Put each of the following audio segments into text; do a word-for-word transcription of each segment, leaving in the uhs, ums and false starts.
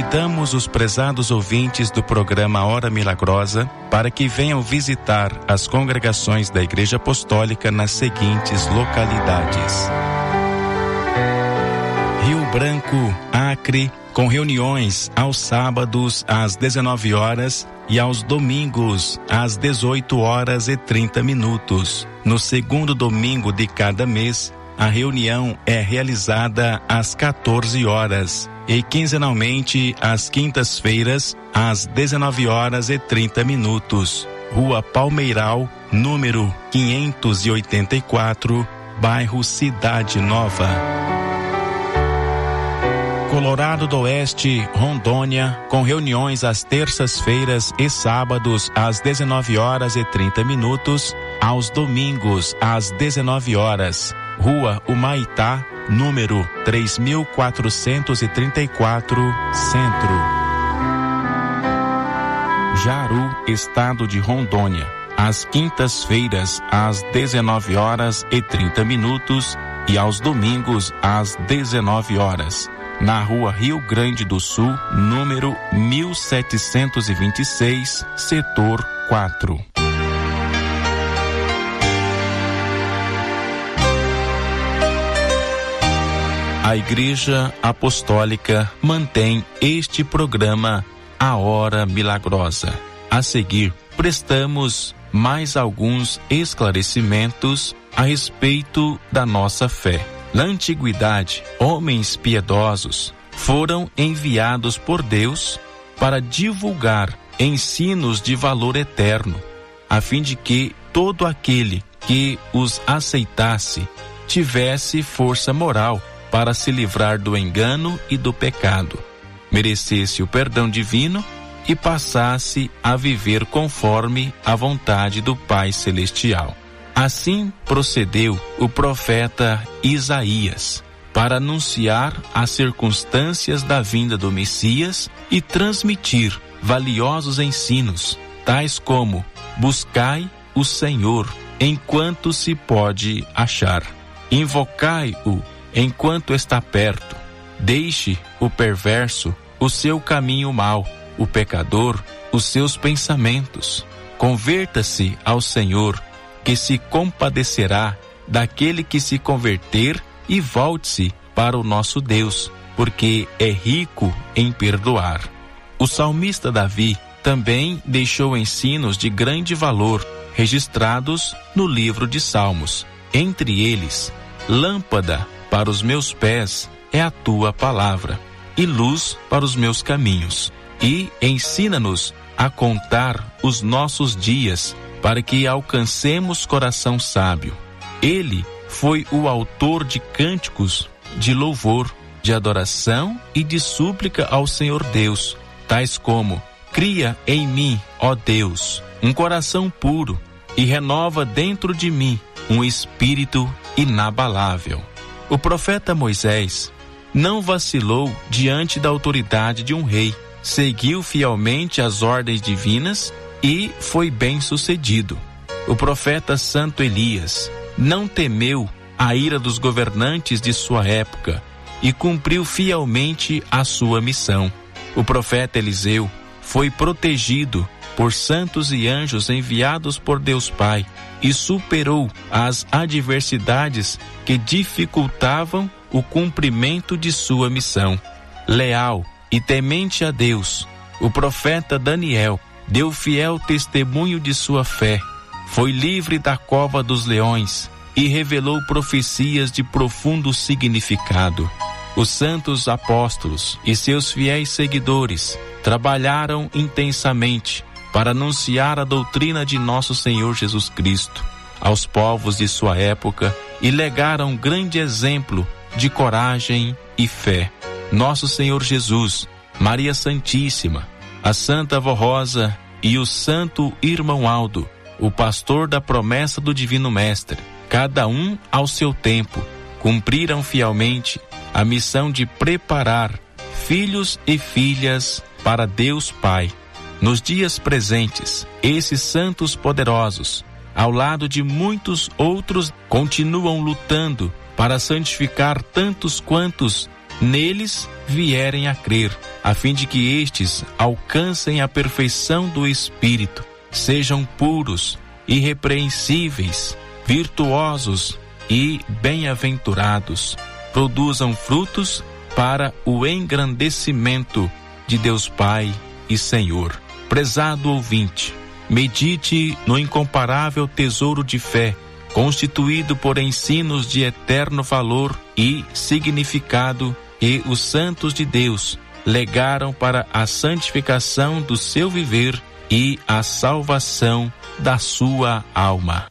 Convidamos os prezados ouvintes do programa Hora Milagrosa para que venham visitar as congregações da Igreja Apostólica nas seguintes localidades: Rio Branco, Acre, com reuniões aos sábados às dezenove horas e aos domingos às dezoito horas e trinta minutos. No segundo domingo de cada mês, a reunião é realizada às quatorze horas e quinzenalmente às quintas-feiras às dezenove horas e trinta minutos. Rua Palmeiral, número quinhentos e oitenta e quatro, bairro Cidade Nova. Colorado do Oeste, Rondônia, com reuniões às terças-feiras e sábados às dezenove horas e trinta minutos, aos domingos às dezenove horas. Rua Humaitá, número três mil quatrocentos e trinta e quatro, Centro. Jaru, estado de Rondônia, às quintas-feiras às dezenove horas e trinta minutos e aos domingos às dezenove horas. Na Rua Rio Grande do Sul, número mil setecentos e vinte e seis, setor quatro. A Igreja Apostólica mantém este programa A Hora Milagrosa. A seguir, prestamos mais alguns esclarecimentos a respeito da nossa fé. Na antiguidade, homens piedosos foram enviados por Deus para divulgar ensinos de valor eterno, a fim de que todo aquele que os aceitasse tivesse força moral para se livrar do engano e do pecado, merecesse o perdão divino e passasse a viver conforme a vontade do Pai Celestial. Assim procedeu o profeta Isaías para anunciar as circunstâncias da vinda do Messias e transmitir valiosos ensinos, tais como: buscai o Senhor enquanto se pode achar, invocai-o enquanto está perto, deixe o perverso o seu caminho mau, o pecador os seus pensamentos, converta-se ao Senhor, que se compadecerá daquele que se converter, e volte-se para o nosso Deus, porque é rico em perdoar. O salmista Davi também deixou ensinos de grande valor, registrados no livro de Salmos. Entre eles: lâmpada para os meus pés é a tua palavra, e luz para os meus caminhos. E ensina-nos a contar os nossos dias, para que alcancemos coração sábio. Ele foi o autor de cânticos de louvor, de adoração e de súplica ao Senhor Deus, tais como: cria em mim, ó Deus, um coração puro, e renova dentro de mim um espírito inabalável. O profeta Moisés não vacilou diante da autoridade de um rei, seguiu fielmente as ordens divinas e foi bem sucedido. O profeta Santo Elias não temeu a ira dos governantes de sua época e cumpriu fielmente a sua missão. O profeta Eliseu foi protegido por santos e anjos enviados por Deus Pai e superou as adversidades que dificultavam o cumprimento de sua missão. Leal e temente a Deus, o profeta Daniel deu fiel testemunho de sua fé, foi livre da cova dos leões e revelou profecias de profundo significado. Os santos apóstolos e seus fiéis seguidores trabalharam intensamente para anunciar a doutrina de nosso Senhor Jesus Cristo aos povos de sua época e legaram um grande exemplo de coragem e fé. Nosso Senhor Jesus, Maria Santíssima, a Santa Avó Rosa e o Santo Irmão Aldo, o pastor da promessa do Divino Mestre, cada um ao seu tempo, cumpriram fielmente a missão de preparar filhos e filhas para Deus Pai. Nos dias presentes, esses santos poderosos, ao lado de muitos outros, continuam lutando para santificar tantos quantos neles vierem a crer, a fim de que estes alcancem a perfeição do Espírito, sejam puros, irrepreensíveis, virtuosos e bem-aventurados, produzam frutos para o engrandecimento de Deus Pai e Senhor. Prezado ouvinte, medite no incomparável tesouro de fé, constituído por ensinos de eterno valor e significado que os santos de Deus legaram para a santificação do seu viver e a salvação da sua alma.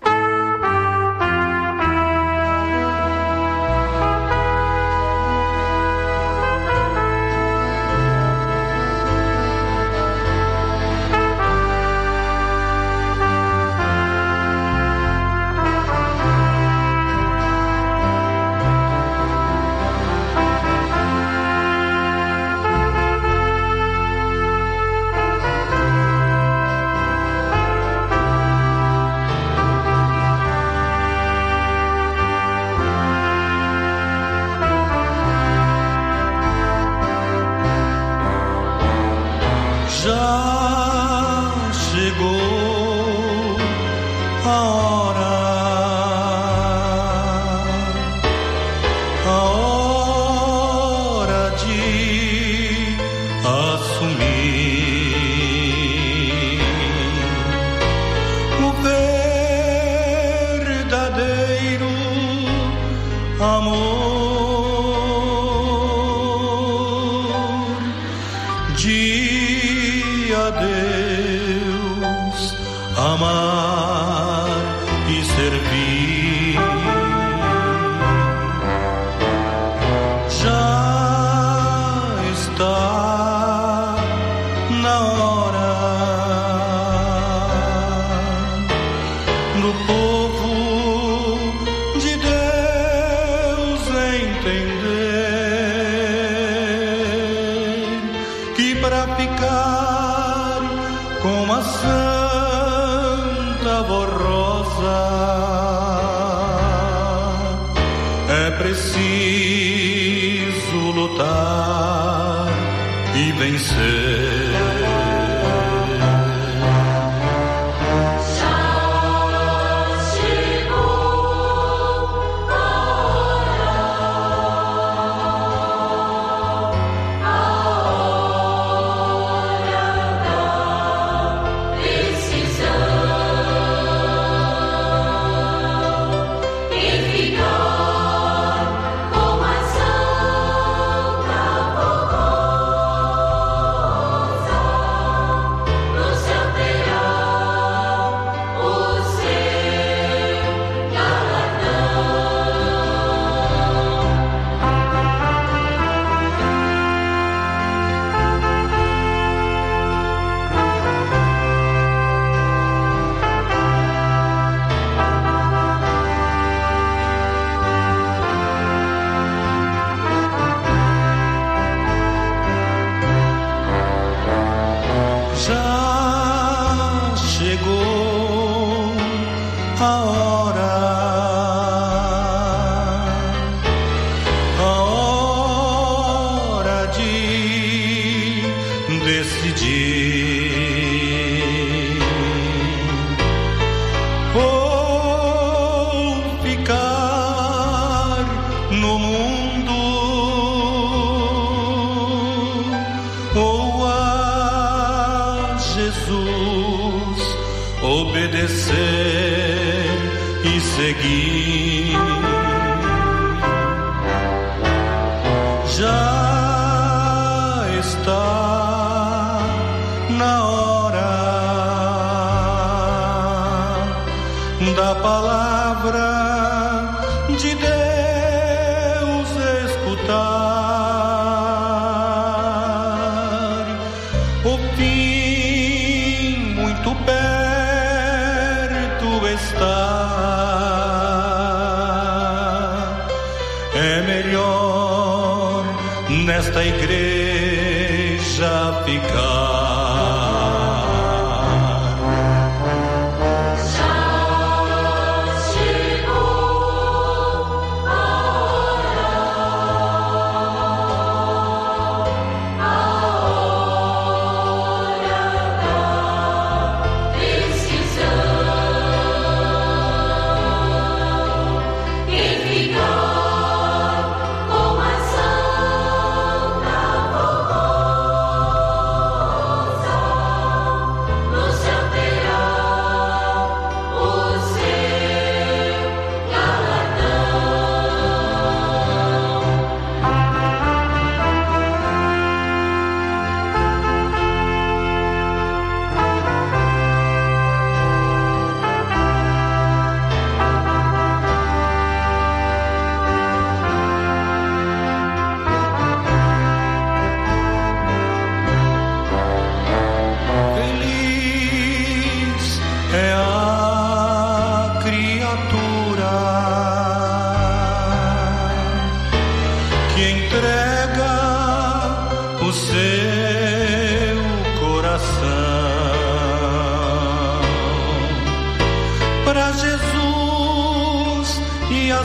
minha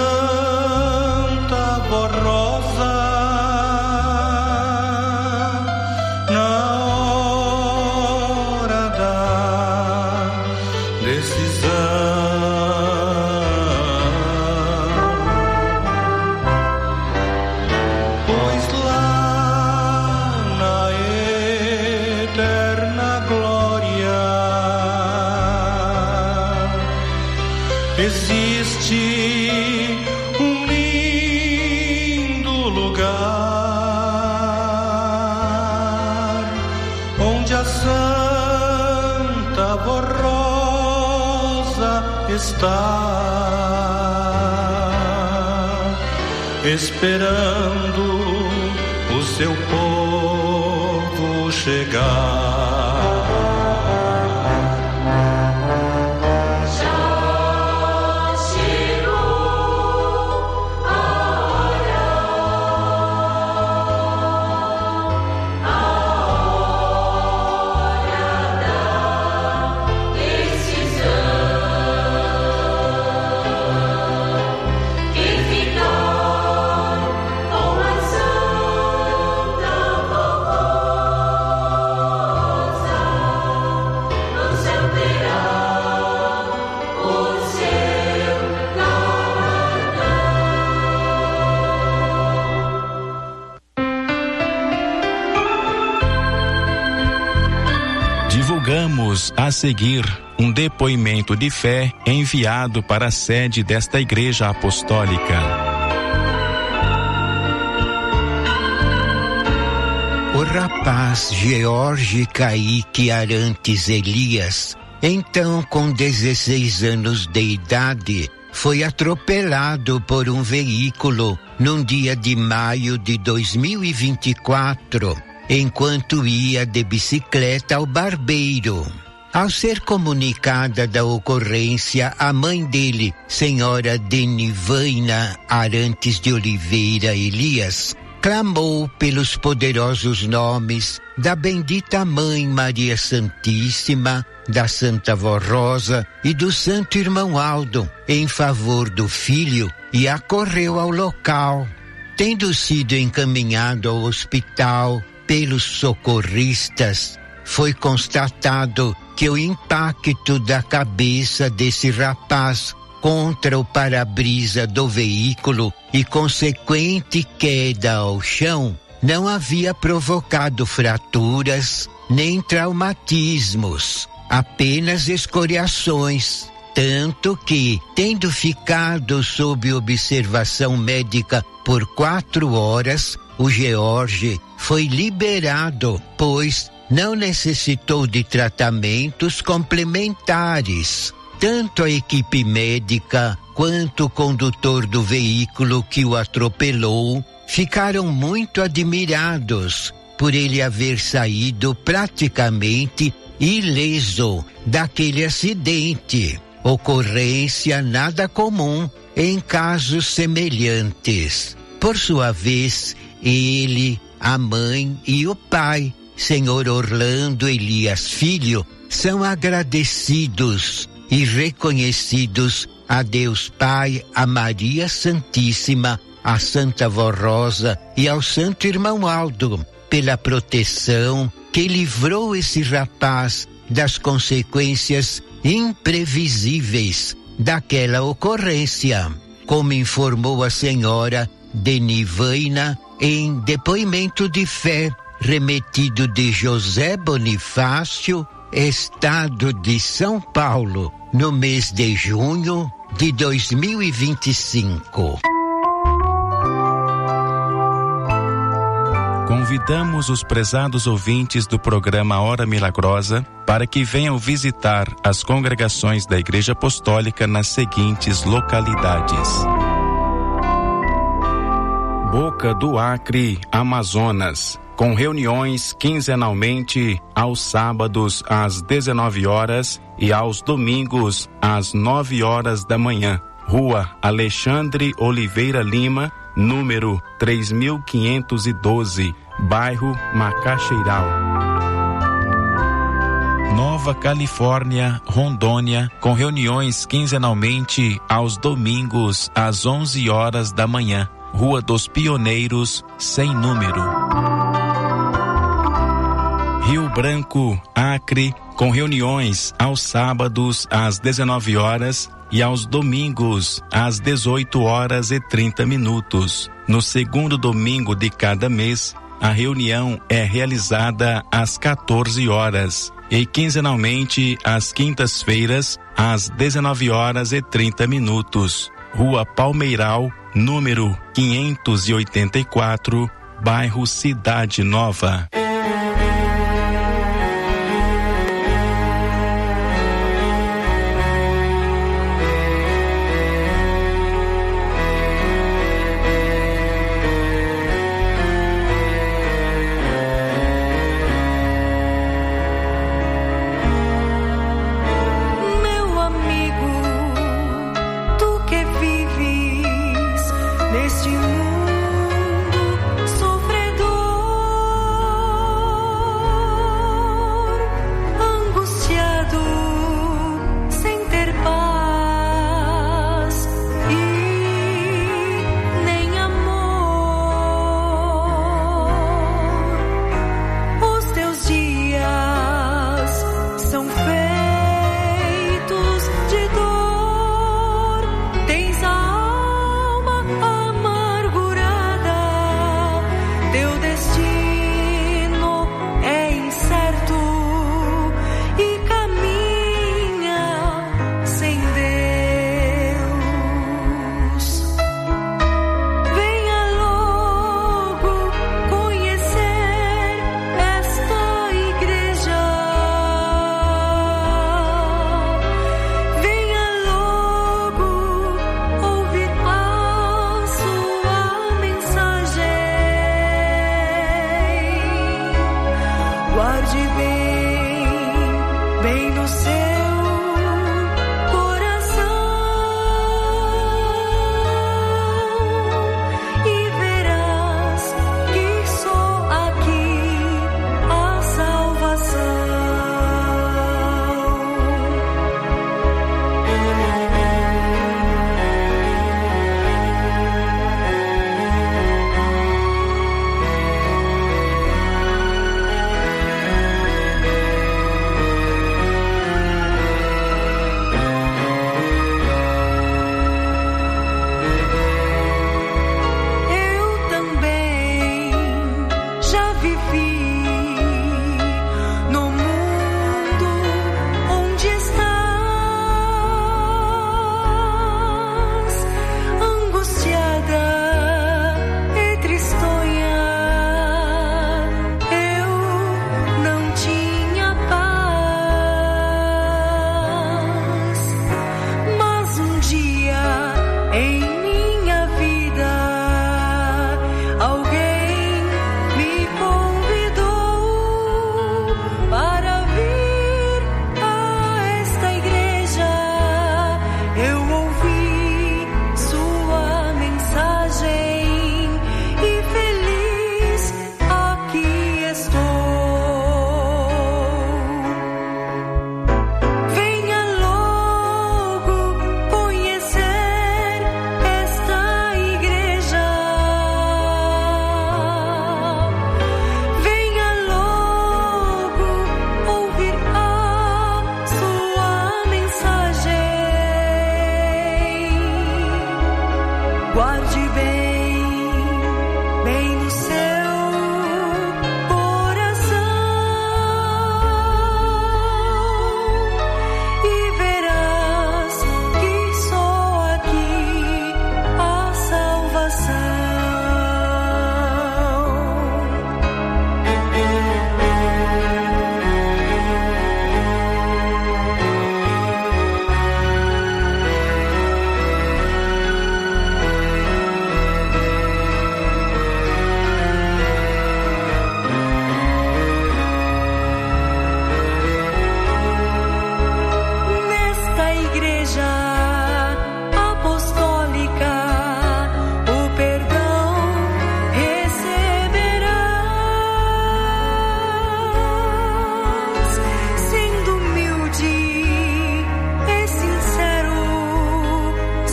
Santa Borrosa, na hora da decisão, pois lá na eterna glória existe um lindo lugar onde a Santa Borrosa está esperando o seu povo chegar. Divulgamos a seguir um depoimento de fé enviado para a sede desta Igreja Apostólica. O rapaz George Kaique Arantes Elias, então com dezesseis anos de idade, foi atropelado por um veículo num dia de maio de dois mil e vinte e quatro. Enquanto ia de bicicleta ao barbeiro. Ao ser comunicada da ocorrência, a mãe dele, senhora Denivaina Arantes de Oliveira Elias, clamou pelos poderosos nomes da bendita Mãe Maria Santíssima, da Santa Vó Rosa e do Santo Irmão Aldo em favor do filho e acorreu ao local. Tendo sido encaminhado ao hospital pelos socorristas, foi constatado que o impacto da cabeça desse rapaz contra o para-brisa do veículo e consequente queda ao chão não havia provocado fraturas nem traumatismos, apenas escoriações, tanto que, tendo ficado sob observação médica por quatro horas, o George foi liberado, pois não necessitou de tratamentos complementares. Tanto a equipe médica quanto o condutor do veículo que o atropelou ficaram muito admirados por ele haver saído praticamente ileso daquele acidente. Ocorrência nada comum em casos semelhantes. Por sua vez, ele, a mãe e o pai, senhor Orlando Elias Filho, são agradecidos e reconhecidos a Deus Pai, a Maria Santíssima, a Santa Vó Rosa e ao Santo Irmão Aldo, pela proteção que livrou esse rapaz das consequências imprevisíveis daquela ocorrência, como informou a senhora Denivaina em depoimento de fé remetido de José Bonifácio, Estado de São Paulo, no mês de junho de dois mil e vinte e cinco. Convidamos os prezados ouvintes do programa Hora Milagrosa para que venham visitar as congregações da Igreja Apostólica nas seguintes localidades: Boca do Acre, Amazonas, com reuniões quinzenalmente aos sábados às dezenove horas e aos domingos às nove horas da manhã. Rua Alexandre Oliveira Lima, número três mil quinhentos e doze, bairro Macaxeiral. Nova Califórnia, Rondônia, com reuniões quinzenalmente aos domingos às onze horas da manhã. Rua dos Pioneiros, sem número. Rio Branco, Acre, com reuniões aos sábados às dezenove horas e aos domingos às dezoito horas e trinta minutos. No segundo domingo de cada mês, a reunião é realizada às quatorze horas e quinzenalmente às quintas-feiras às dezenove horas e trinta minutos. Rua Palmeiral, número quinhentos e oitenta e quatro, bairro Cidade Nova.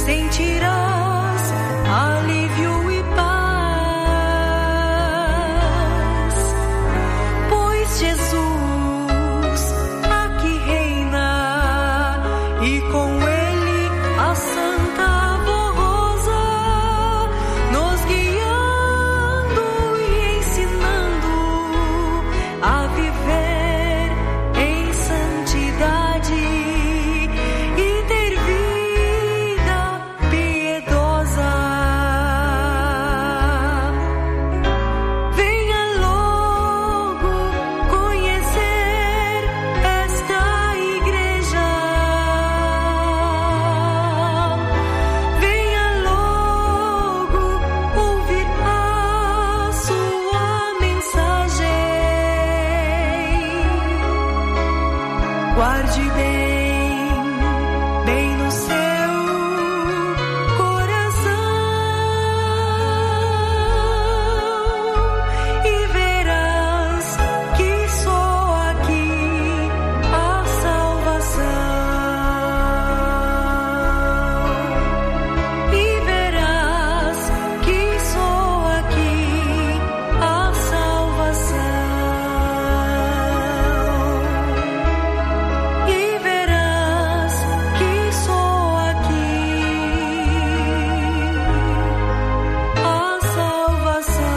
sentirás alívio e paz, pois Jesus aqui reina e com ele a Santa Rosa nos guiando e ensinando a viver em santidade e ter vida piedosa. Venha logo conhecer esta igreja. Venha logo ouvir a sua mensagem. Guarde bem, bem no seu coração e verás que só aqui há salvação. E verás que só aqui há salvação. E verás que só aqui há salvação.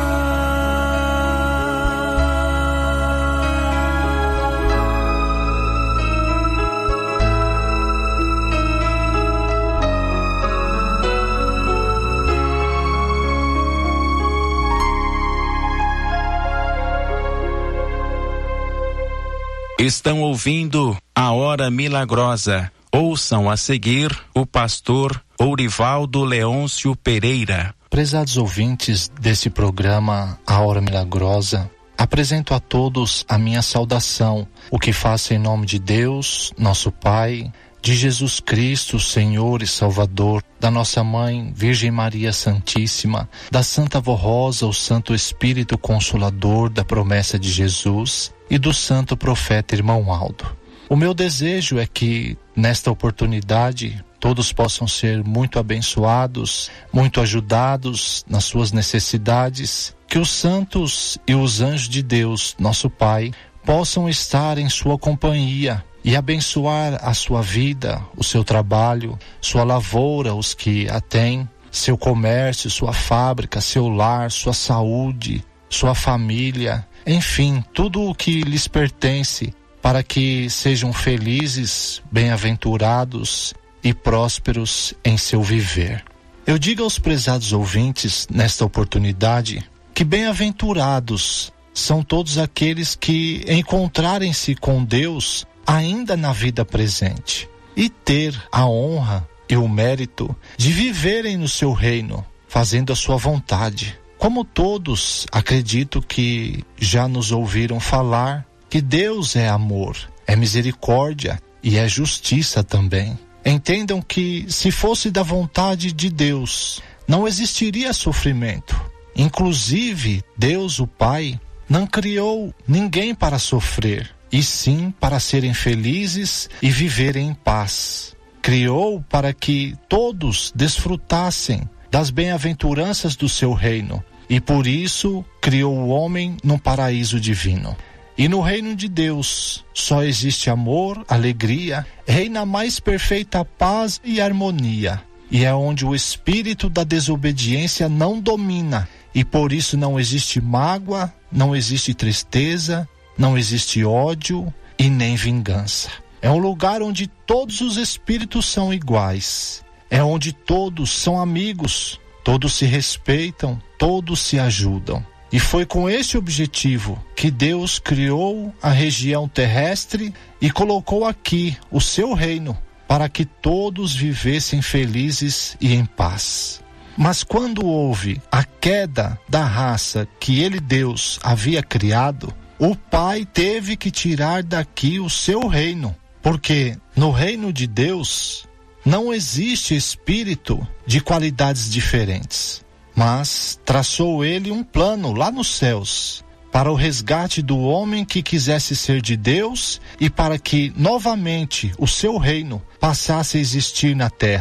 Estão ouvindo a Hora Milagrosa. Ouçam a seguir o pastor Ourivaldo Leôncio Pereira. Prezados ouvintes desse programa A Hora Milagrosa, apresento a todos a minha saudação, o que faço em nome de Deus, nosso Pai, de Jesus Cristo, Senhor e Salvador, da nossa Mãe, Virgem Maria Santíssima, da Santa Vó Rosa, o Santo Espírito Consolador da promessa de Jesus e do Santo Profeta Irmão Aldo. O meu desejo é que, nesta oportunidade, todos possam ser muito abençoados, muito ajudados nas suas necessidades, que os santos e os anjos de Deus, nosso Pai, possam estar em sua companhia e abençoar a sua vida, o seu trabalho, sua lavoura, os que a têm, seu comércio, sua fábrica, seu lar, sua saúde, sua família, enfim, tudo o que lhes pertence, para que sejam felizes, bem-aventurados e prósperos em seu viver. Eu digo aos prezados ouvintes, nesta oportunidade, que bem-aventurados são todos aqueles que encontrarem-se com Deus ainda na vida presente e ter a honra e o mérito de viverem no seu reino, fazendo a sua vontade. Como todos, acredito que já nos ouviram falar que Deus é amor, é misericórdia e é justiça também. Entendam que, se fosse da vontade de Deus, não existiria sofrimento. Inclusive, Deus, o Pai, não criou ninguém para sofrer, e sim para serem felizes e viverem em paz. Criou para que todos desfrutassem das bem-aventuranças do seu reino, e por isso criou o homem num paraíso divino. E no reino de Deus só existe amor, alegria, reina a mais perfeita paz e harmonia. E é onde o espírito da desobediência não domina. E por isso não existe mágoa, não existe tristeza, não existe ódio e nem vingança. É um lugar onde todos os espíritos são iguais. É onde todos são amigos, todos se respeitam, todos se ajudam. E foi com esse objetivo que Deus criou a região terrestre e colocou aqui o seu reino, para que todos vivessem felizes e em paz. Mas quando houve a queda da raça que ele, Deus, havia criado, o Pai teve que tirar daqui o seu reino, porque no reino de Deus não existe espírito de qualidades diferentes. Mas traçou ele um plano lá nos céus, para o resgate do homem que quisesse ser de Deus e para que novamente o seu reino passasse a existir na terra.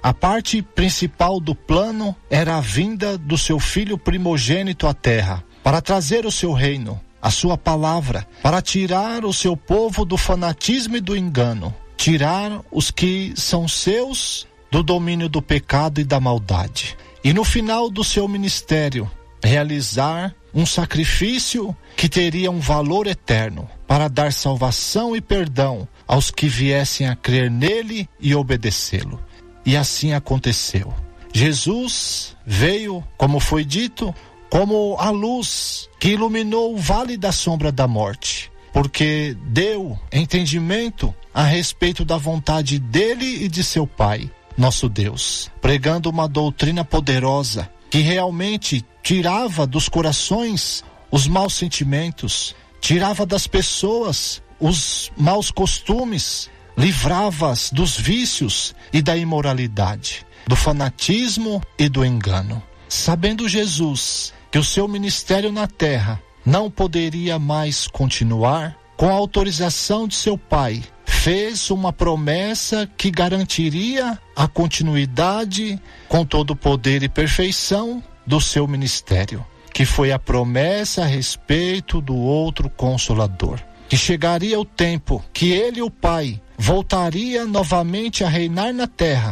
A parte principal do plano era a vinda do seu filho primogênito à terra, para trazer o seu reino, a sua palavra, para tirar o seu povo do fanatismo e do engano, tirar os que são seus do domínio do pecado e da maldade. E no final do seu ministério, realizar um sacrifício que teria um valor eterno, para dar salvação e perdão aos que viessem a crer nele e obedecê-lo. E assim aconteceu. Jesus veio, como foi dito, como a luz que iluminou o vale da sombra da morte, porque deu entendimento a respeito da vontade dele e de seu Pai, nosso Deus, pregando uma doutrina poderosa que realmente tirava dos corações os maus sentimentos, tirava das pessoas os maus costumes, livrava-as dos vícios e da imoralidade, do fanatismo e do engano. Sabendo Jesus que o seu ministério na terra não poderia mais continuar, com a autorização de seu Pai, fez uma promessa que garantiria a continuidade com todo o poder e perfeição do seu ministério, que foi a promessa a respeito do outro Consolador, que chegaria o tempo que ele, o Pai, voltaria novamente a reinar na terra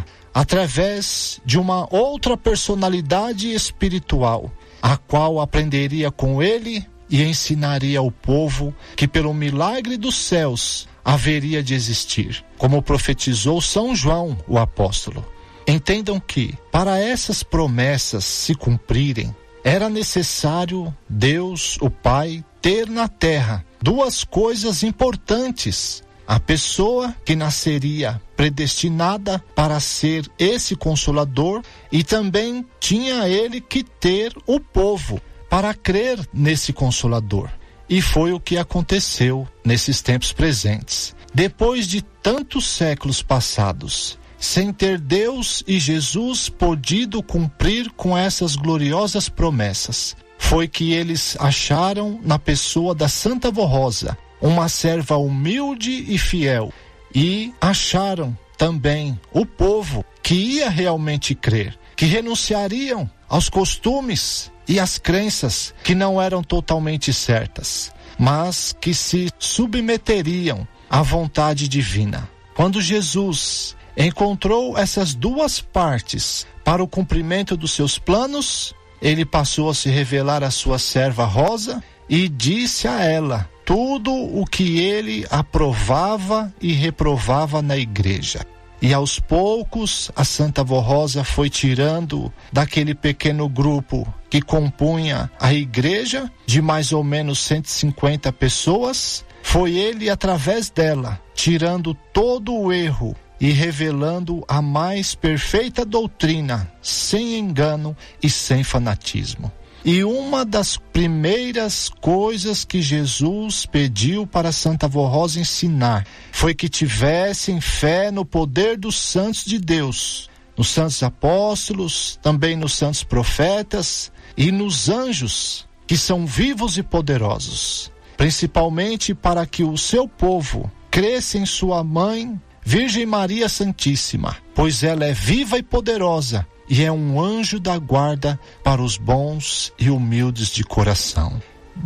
através de uma outra personalidade espiritual, a qual aprenderia com ele e ensinaria ao povo que pelo milagre dos céus haveria de existir, como profetizou São João, o apóstolo. Entendam que, para essas promessas se cumprirem, era necessário Deus, o Pai, ter na terra duas coisas importantes: a pessoa que nasceria predestinada para ser esse Consolador, e também tinha ele que ter o povo para crer nesse Consolador. E foi o que aconteceu nesses tempos presentes. Depois de tantos séculos passados, sem ter Deus e Jesus podido cumprir com essas gloriosas promessas, foi que eles acharam na pessoa da Santa Vó Rosa uma serva humilde e fiel, e acharam também o povo que ia realmente crer, que renunciariam aos costumes e às crenças que não eram totalmente certas, mas que se submeteriam à vontade divina. Quando Jesus encontrou essas duas partes para o cumprimento dos seus planos, ele passou a se revelar à sua serva Rosa e disse a ela tudo o que ele aprovava e reprovava na igreja. E aos poucos a Santa Vó Rosa foi tirando daquele pequeno grupo que compunha a igreja, de mais ou menos cento e cinquenta pessoas, foi ele, através dela, tirando todo o erro e revelando a mais perfeita doutrina, sem engano e sem fanatismo. E uma das primeiras coisas que Jesus pediu para Santa Vó Rosa ensinar foi que tivessem fé no poder dos santos de Deus, nos santos apóstolos, também nos santos profetas e nos anjos, que são vivos e poderosos, principalmente para que o seu povo cresça em sua mãe, Virgem Maria Santíssima, pois ela é viva e poderosa e é um anjo da guarda para os bons e humildes de coração.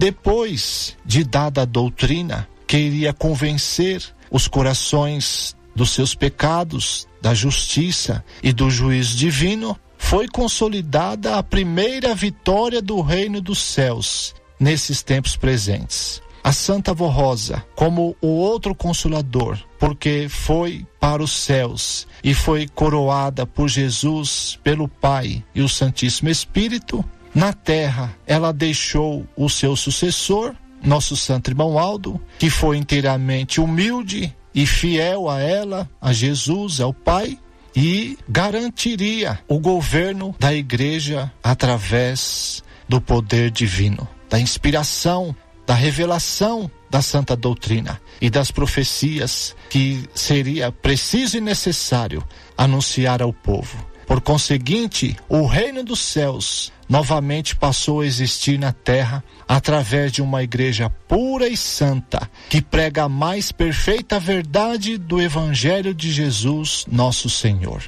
Depois de dada a doutrina que iria convencer os corações dos seus pecados, da justiça e do juízo divino, foi consolidada a primeira vitória do reino dos céus nesses tempos presentes. A Santa Vó Rosa, como o outro Consolador, porque foi para os céus e foi coroada por Jesus, pelo Pai e o Santíssimo Espírito, na terra ela deixou o seu sucessor, nosso Santo Irmão Aldo, que foi inteiramente humilde e fiel a ela, a Jesus, ao Pai, e garantiria o governo da igreja através do poder divino, da inspiração, da revelação da santa doutrina e das profecias que seria preciso e necessário anunciar ao povo. Por conseguinte, o reino dos céus novamente passou a existir na terra através de uma igreja pura e santa, que prega a mais perfeita verdade do Evangelho de Jesus, nosso Senhor.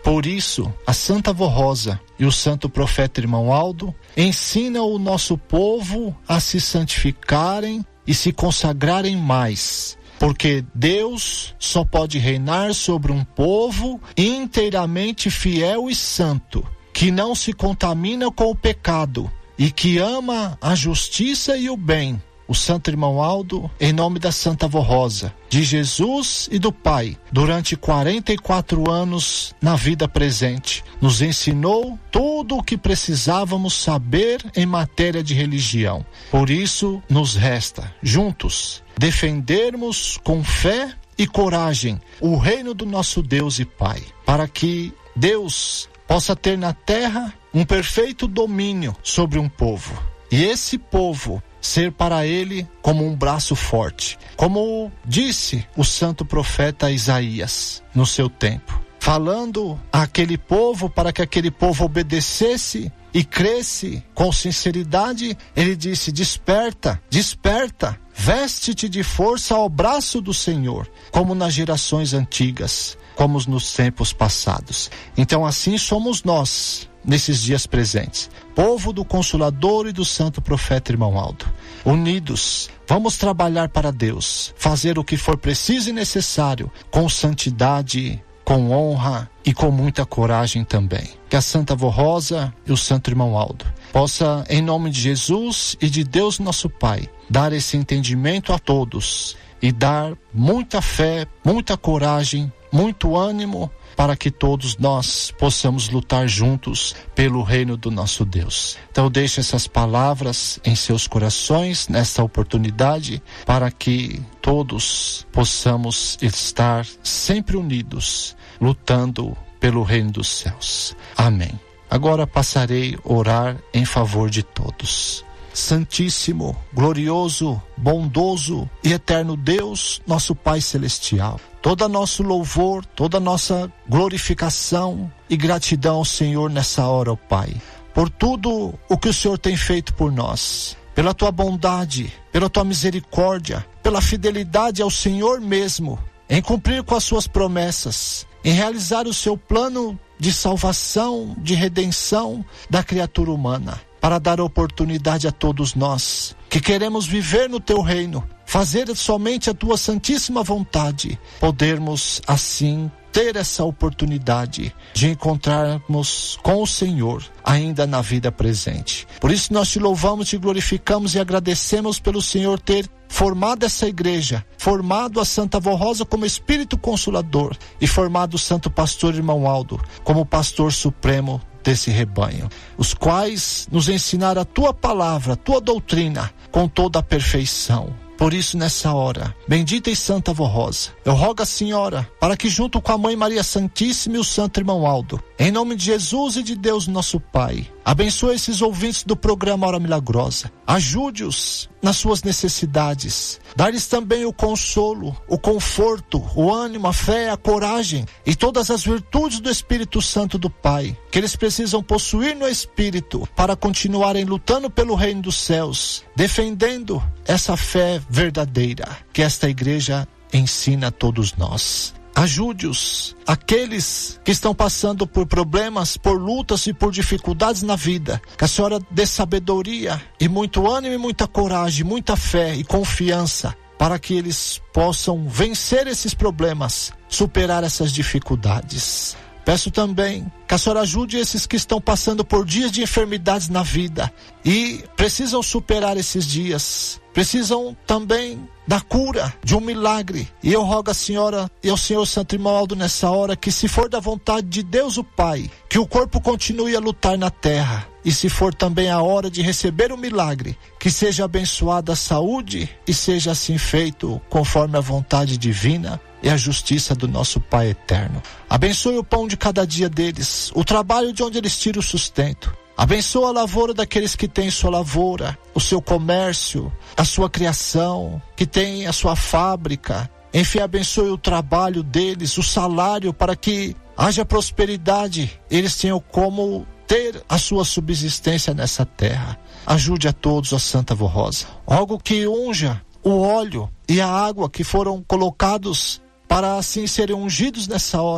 Por isso, a Santa Avó Rosa e o Santo Profeta Irmão Aldo ensinam o nosso povo a se santificarem e se consagrarem mais, porque Deus só pode reinar sobre um povo inteiramente fiel e santo, que não se contamina com o pecado e que ama a justiça e o bem. O Santo Irmão Aldo, em nome da Santa Avó Rosa, de Jesus e do Pai, durante quarenta e quatro anos na vida presente, nos ensinou tudo o que precisávamos saber em matéria de religião. Por isso, nos resta, juntos, defendermos com fé e coragem o reino do nosso Deus e Pai, para que Deus possa ter na terra um perfeito domínio sobre um povo. E esse povo ser para ele como um braço forte, como disse o santo profeta Isaías no seu tempo, falando àquele povo para que aquele povo obedecesse e cresce com sinceridade. Ele disse: desperta, desperta, veste-te de força ao braço do Senhor, como nas gerações antigas, como nos tempos passados. Então assim somos nós nesses dias presentes, povo do Consolador e do Santo Profeta Irmão Aldo, unidos, vamos trabalhar para Deus, fazer o que for preciso e necessário, com santidade, com honra e com muita coragem também. Que a Santa Avó Rosa e o Santo Irmão Aldo possa, em nome de Jesus e de Deus nosso Pai, dar esse entendimento a todos e dar muita fé, muita coragem, muito ânimo, para que todos nós possamos lutar juntos pelo reino do nosso Deus. Então deixe essas palavras em seus corações nesta oportunidade, para que todos possamos estar sempre unidos, lutando pelo reino dos céus. Amém. Agora passarei a orar em favor de todos. Santíssimo, glorioso, bondoso e eterno Deus, nosso Pai Celestial, todo nosso louvor, toda nossa glorificação e gratidão ao Senhor nessa hora, ó Pai, por tudo o que o Senhor tem feito por nós, pela tua bondade, pela tua misericórdia, pela fidelidade ao Senhor mesmo, em cumprir com as suas promessas, em realizar o seu plano de salvação, de redenção da criatura humana, para dar oportunidade a todos nós que queremos viver no teu reino, fazer somente a tua santíssima vontade, podermos assim ter essa oportunidade de encontrarmos com o Senhor ainda na vida presente. Por isso nós te louvamos, te glorificamos e agradecemos pelo Senhor ter formado essa igreja, formado a Santa Avó Rosa como Espírito Consolador e formado o Santo Pastor Irmão Aldo como Pastor Supremo desse rebanho, os quais nos ensinaram a tua palavra, a tua doutrina com toda a perfeição. Por isso, nessa hora, bendita e Santa Avó Rosa, eu rogo a Senhora para que, junto com a Mãe Maria Santíssima e o Santo Irmão Aldo, em nome de Jesus e de Deus nosso Pai, abençoe esses ouvintes do programa Hora Milagrosa, ajude-os nas suas necessidades, dá-lhes também o consolo, o conforto, o ânimo, a fé, a coragem e todas as virtudes do Espírito Santo do Pai, que eles precisam possuir no Espírito para continuarem lutando pelo reino dos céus, defendendo essa fé verdadeira que esta igreja ensina a todos nós. Ajude-os, aqueles que estão passando por problemas, por lutas e por dificuldades na vida. Que a Senhora dê sabedoria e muito ânimo e muita coragem, muita fé e confiança para que eles possam vencer esses problemas, superar essas dificuldades. Peço também que a Senhora ajude esses que estão passando por dias de enfermidades na vida e precisam superar esses dias, precisam também da cura, de um milagre. E eu rogo a Senhora e ao Senhor Santo Irmão Aldo nessa hora que, se for da vontade de Deus o Pai, que o corpo continue a lutar na terra, e se for também a hora de receber o milagre, que seja abençoada a saúde e seja assim feito conforme a vontade divina e a justiça do nosso Pai eterno. Abençoe o pão de cada dia deles, o trabalho de onde eles tiram o sustento. Abençoa a lavoura daqueles que têm sua lavoura, o seu comércio, a sua criação, que tem a sua fábrica. Enfim, abençoe o trabalho deles, o salário, para que haja prosperidade, eles tenham como ter a sua subsistência nessa terra. Ajude a todos, a Santa Avó Rosa. Rogo que unja o óleo e a água que foram colocados para assim serem ungidos nessa hora,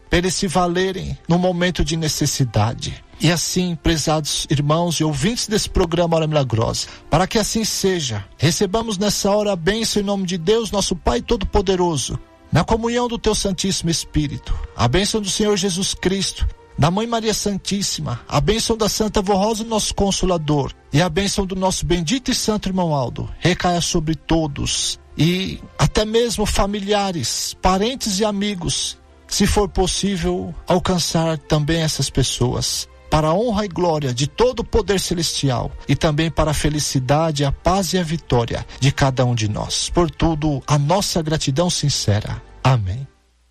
para eles se valerem no momento de necessidade. E assim, prezados irmãos e ouvintes desse programa Hora Milagrosa, para que assim seja, recebamos nessa hora a bênção em nome de Deus, nosso Pai Todo-Poderoso, na comunhão do Teu Santíssimo Espírito, a bênção do Senhor Jesus Cristo, da Mãe Maria Santíssima, a bênção da Santa Vó Rosa, nosso Consolador, e a bênção do nosso bendito e santo irmão Aldo, recaia sobre todos, e até mesmo familiares, parentes e amigos, se for possível, alcançar também essas pessoas, para a honra e glória de todo o poder celestial e também para a felicidade, a paz e a vitória de cada um de nós. Por tudo, a nossa gratidão sincera. Amém.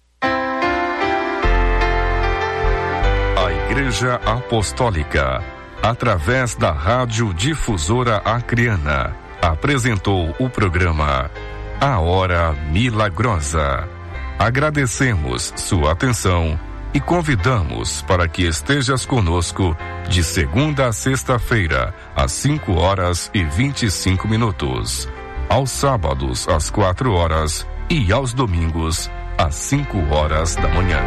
A Igreja Apostólica, através da Rádio Difusora Acreana, apresentou o programa A Hora Milagrosa. Agradecemos sua atenção e convidamos para que estejas conosco de segunda a sexta-feira, às cinco horas e vinte e cinco minutos, aos sábados às quatro horas e aos domingos às cinco horas da manhã.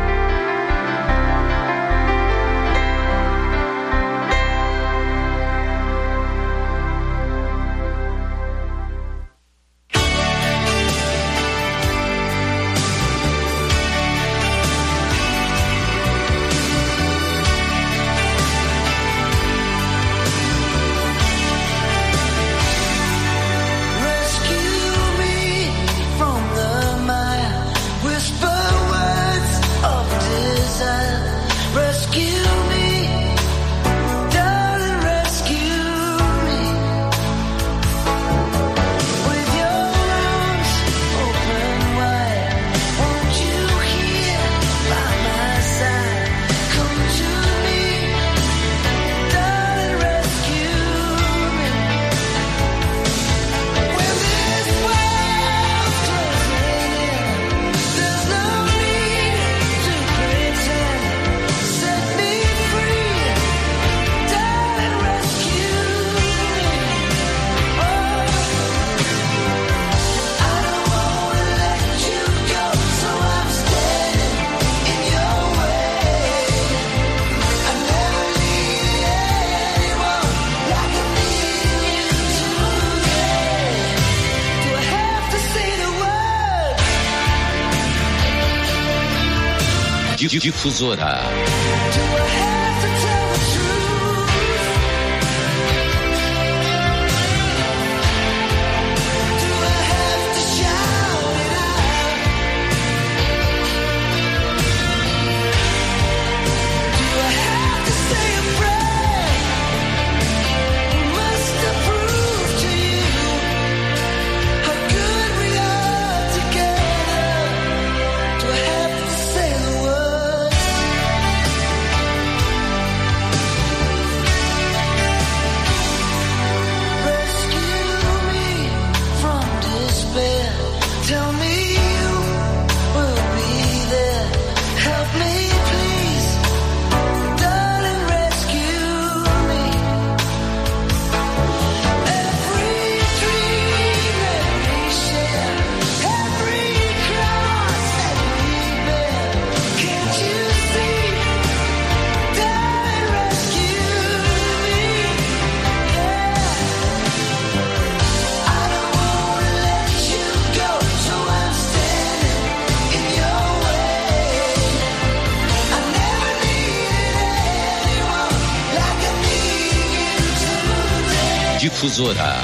Difusora. Difusora.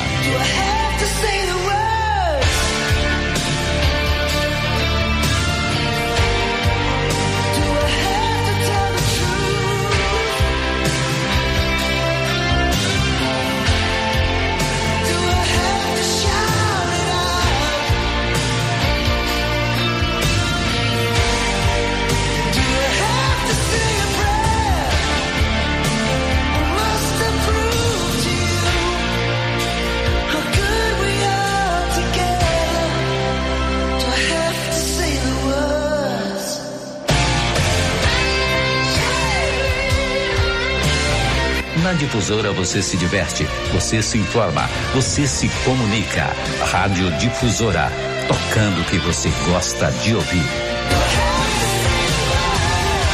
Na Difusora você se diverte, você se informa, você se comunica. Rádio Difusora, tocando o que você gosta de ouvir.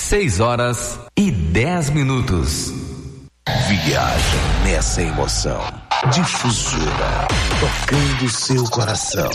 Seis horas e dez minutos. Viaja nessa emoção. Difusora, tocando seu coração.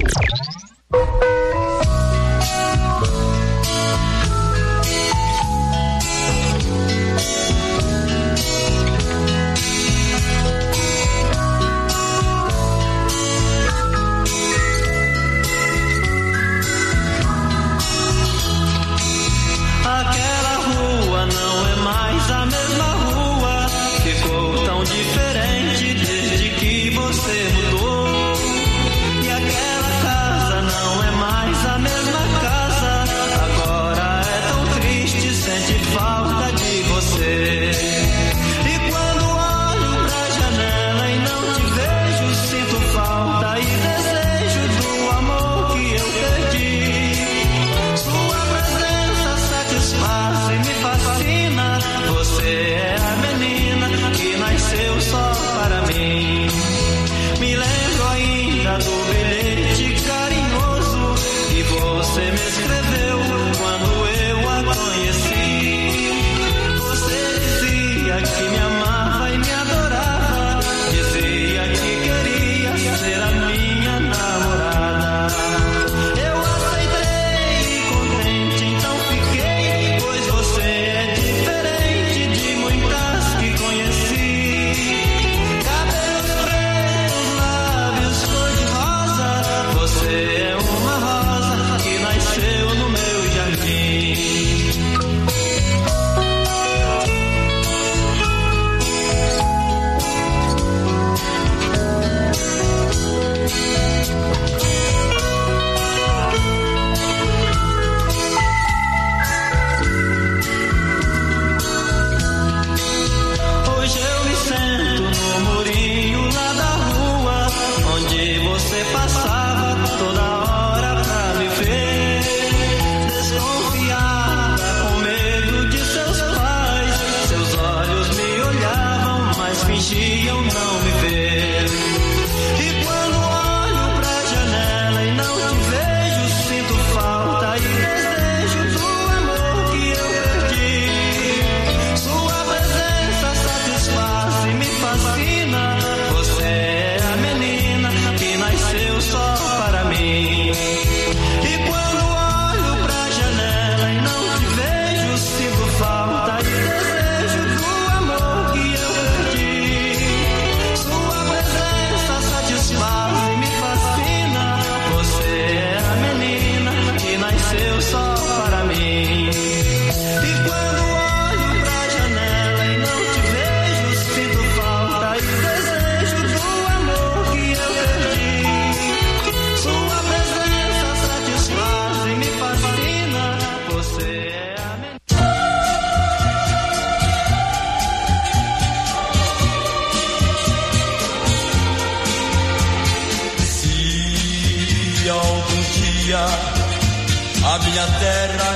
A minha terra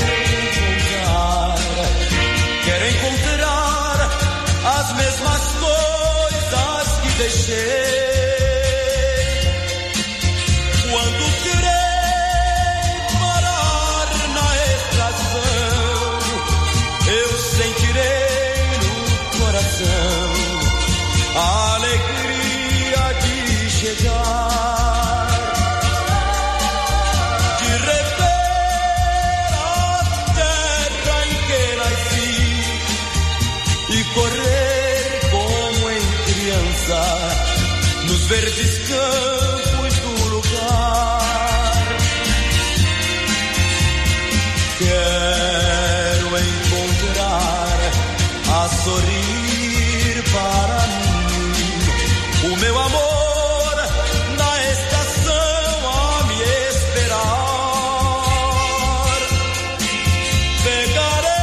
encontrar, quero encontrar as mesmas coisas que deixei. Quando querer parar na estação, eu sentirei no coração a alegria de chegar. Correr como em criança nos verdes campos do lugar. Quero encontrar a sorrir para mim o meu amor na estação a me esperar. Pegarei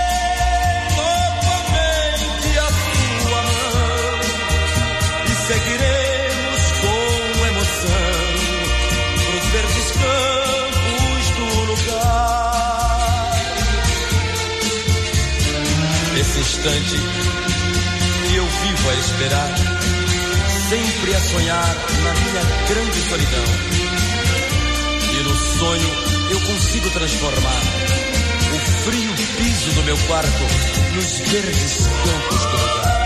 seguiremos com emoção pros verdes campos do lugar. Esse instante que eu vivo a esperar, sempre a sonhar na minha grande solidão. E no sonho eu consigo transformar o frio piso do meu quarto, nos verdes campos do lugar.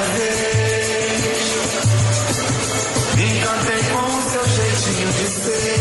Say